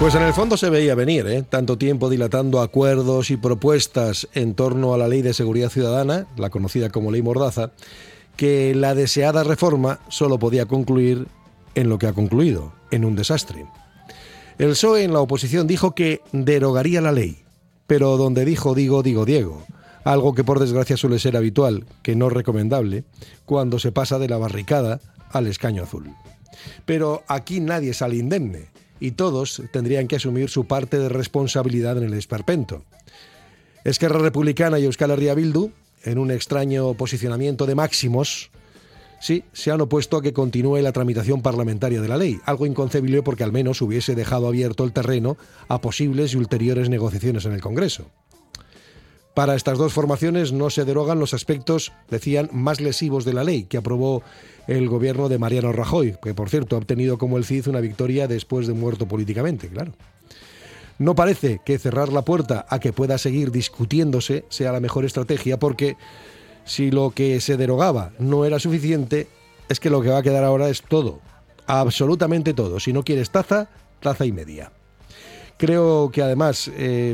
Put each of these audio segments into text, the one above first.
Pues en el fondo se veía venir, tanto tiempo dilatando acuerdos y propuestas en torno a la Ley de Seguridad Ciudadana, la conocida como Ley Mordaza, que la deseada reforma solo podía concluir en lo que ha concluido, en un desastre. El PSOE en la oposición dijo que derogaría la ley, pero donde dijo Diego, algo que por desgracia suele ser habitual, que no recomendable, cuando se pasa de la barricada al escaño azul. Pero aquí nadie sale indemne, y todos tendrían que asumir su parte de responsabilidad en el esperpento. Esquerra Republicana y Euskal Herria Bildu, en un extraño posicionamiento de máximos, sí, se han opuesto a que continúe la tramitación parlamentaria de la ley, algo inconcebible porque al menos hubiese dejado abierto el terreno a posibles y ulteriores negociaciones en el Congreso. Para estas dos formaciones no se derogan los aspectos, decían, más lesivos de la ley que aprobó el gobierno de Mariano Rajoy, que por cierto ha obtenido como el Cid una victoria después de muerto políticamente, claro. No parece que cerrar la puerta a que pueda seguir discutiéndose sea la mejor estrategia, porque si lo que se derogaba no era suficiente, es que lo que va a quedar ahora es todo, absolutamente todo. Si no quieres taza y media. Creo que además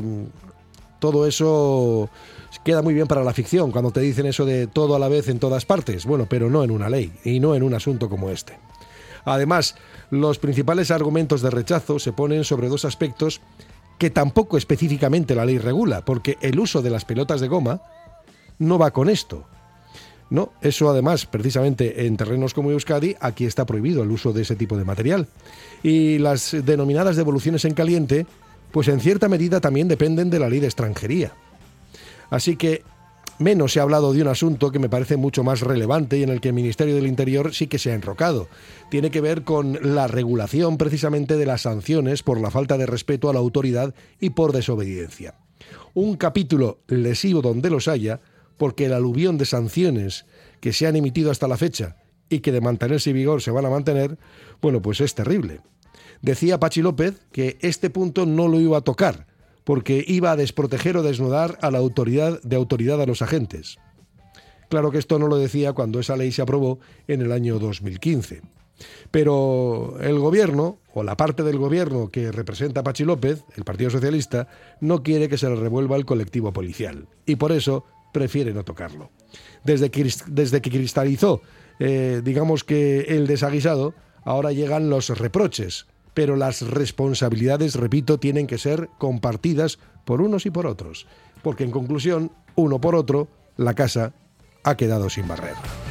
todo eso queda muy bien para la ficción, cuando te dicen eso de todo a la vez en todas partes. Bueno, pero no en una ley y no en un asunto como este. Además, los principales argumentos de rechazo se ponen sobre dos aspectos que tampoco específicamente la ley regula, porque el uso de las pelotas de goma no va con esto. No, eso además, precisamente en terrenos como Euskadi, aquí está prohibido el uso de ese tipo de material. Y las denominadas devoluciones en caliente, pues en cierta medida también dependen de la ley de extranjería. Así que menos se ha hablado de un asunto que me parece mucho más relevante y en el que el Ministerio del Interior sí que se ha enrocado. Tiene que ver con la regulación precisamente de las sanciones por la falta de respeto a la autoridad y por desobediencia. Un capítulo lesivo donde los haya, porque el aluvión de sanciones que se han emitido hasta la fecha y que de mantenerse en vigor se van a mantener, bueno, pues es terrible. Decía Patxi López que este punto no lo iba a tocar, porque iba a desproteger o desnudar a la autoridad a los agentes. Claro que esto no lo decía cuando esa ley se aprobó en el año 2015. Pero el gobierno, o la parte del gobierno que representa a Patxi López, el Partido Socialista, no quiere que se le revuelva el colectivo policial. Y por eso prefiere no tocarlo. Desde que cristalizó, digamos que el desaguisado, ahora llegan los reproches. Pero las responsabilidades, repito, tienen que ser compartidas por unos y por otros. Porque en conclusión, uno por otro, la casa ha quedado sin barrer.